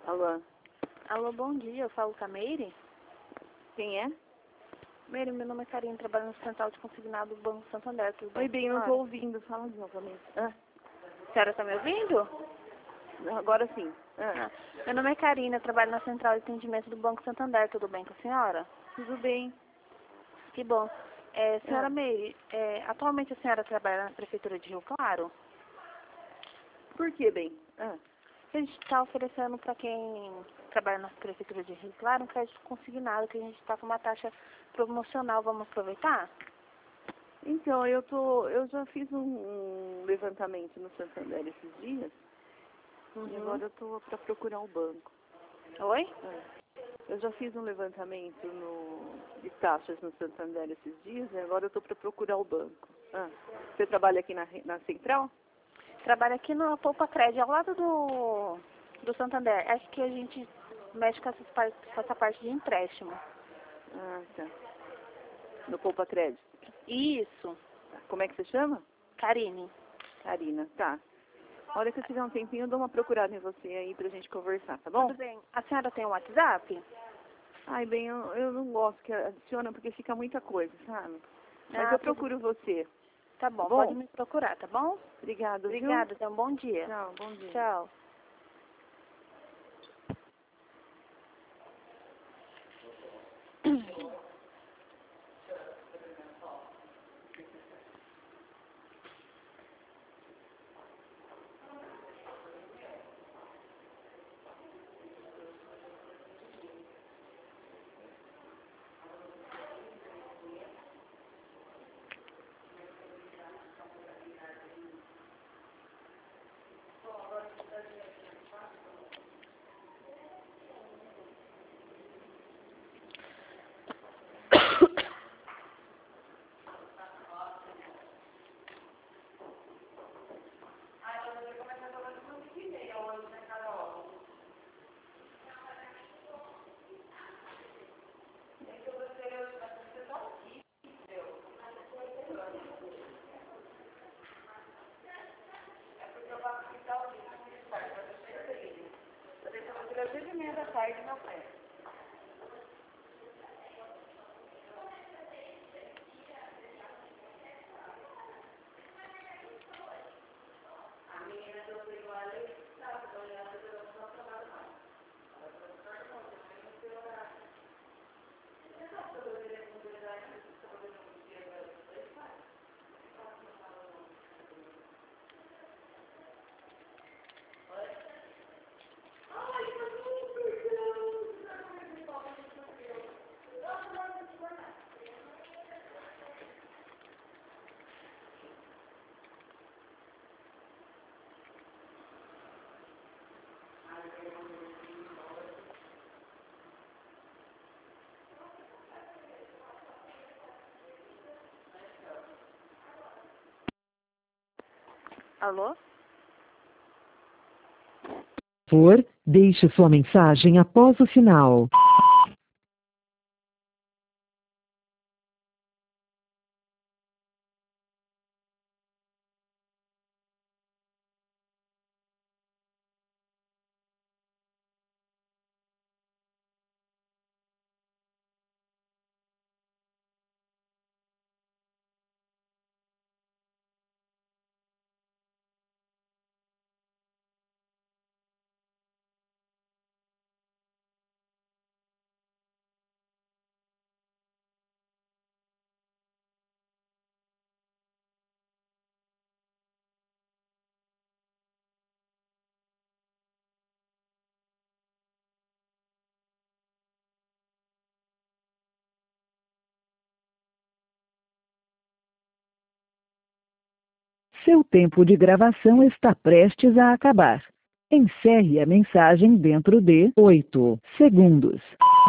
Alô? Alô, bom dia. Eu falo com a Meire. Quem é? Meire, meu nome é Karine, trabalho no Central de Consignado do Banco Santander. Tudo bem, Oi, bem, eu não senhora? tô ouvindo. Fala novamente. A senhora está me ouvindo? Agora sim. Meu nome é Karine, eu trabalho na Central de Atendimento do Banco Santander. Tudo bem com a senhora? Tudo bem. Que bom. Senhora Meire, atualmente a senhora trabalha na Prefeitura de Rio Claro? Por que, bem? A gente está oferecendo para quem trabalha na Prefeitura de Rio Claro um crédito consignado, que a gente está com uma taxa promocional. Vamos aproveitar? Então, eu já fiz um levantamento no Santander esses dias. E agora eu tô para procurar o banco. Oi? Eu já fiz um levantamento de taxas no Santander esses dias e agora eu tô para procurar o banco. Você trabalha aqui na Central? Trabalho aqui no Poupa Crédito, ao lado do Santander. Acho que a gente mexe com essa parte de empréstimo. Tá. No Poupa Crédito. Isso. Como é que você chama? Karine. Karina, tá. A hora que eu tiver um tempinho, eu dou uma procurada em você aí pra gente conversar, tá bom? Tudo bem. A senhora tem um WhatsApp? Ai, bem, eu não gosto que adiciona porque fica muita coisa, sabe? Mas eu Tudo procuro você. Tá bom, Tá bom? pode me procurar, tá bom? Obrigada, viu? Obrigada, tenha um bom dia. Tchau, bom dia. Tchau. Alô? Deixe sua mensagem após o sinal. Seu tempo de gravação está prestes a acabar. Encerre a mensagem dentro de 8 segundos.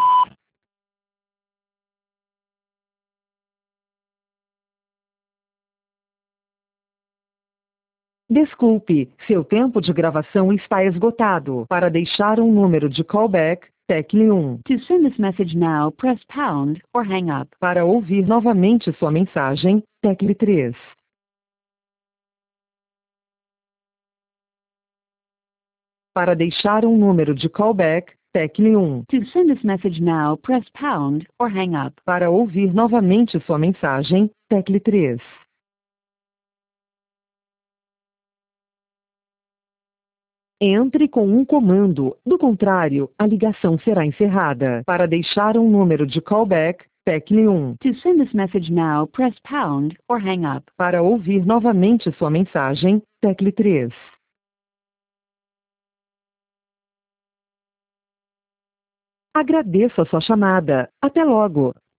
Desculpe, seu tempo de gravação está esgotado. Para deixar um número de callback, tecle 1. To send this message now, press pound or hang up. Para ouvir novamente sua mensagem, tecle 3. Para deixar um número de callback, tecle 1. To send this message now, press pound or hang up. Para ouvir novamente sua mensagem, tecle 3. Entre com um comando, do contrário, a ligação será encerrada. Para deixar um número de callback, tecle 1. To send this message now, press pound or hang up. Para ouvir novamente sua mensagem, tecle 3. Agradeço a sua chamada. Até logo.